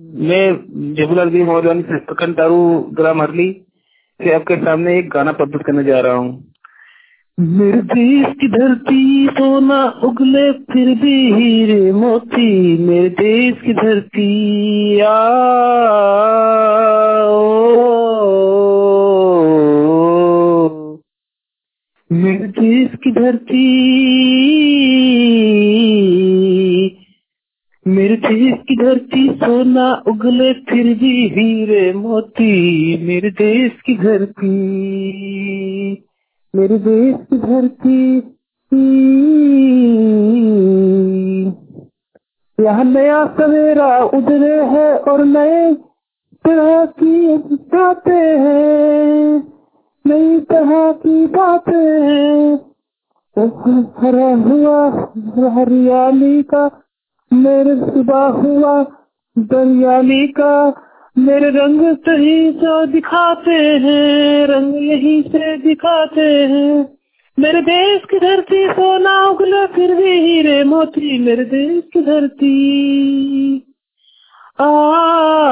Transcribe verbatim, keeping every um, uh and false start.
मैं जबुलाल दी मौलवानी से प्रखंड दारू ग्राम हरली से आपके सामने एक गाना प्रस्तुत करने जा रहा हूँ। मेरे देश की धरती सोना उगले फिर भी हीरे मोती, मेरे देश की धरती आ मेरे देश की धरती, मेरे देश की धरती सोना उगले फिर भी हीरे मोती, मेरे देश की धरती, मेरे देश की धरती। यहाँ नया सवेरा उजले है और नए तरह की बातें हैं, नई तरह की बातें हैं। हरा हुआ हरियाली का मेरे सुबह हुआ दरियाली का, मेरे रंग सही जो दिखाते हैं, रंग यही से दिखाते हैं। मेरे देश की धरती सोना उगला फिर भी हीरे मोती, मेरे देश की धरती आ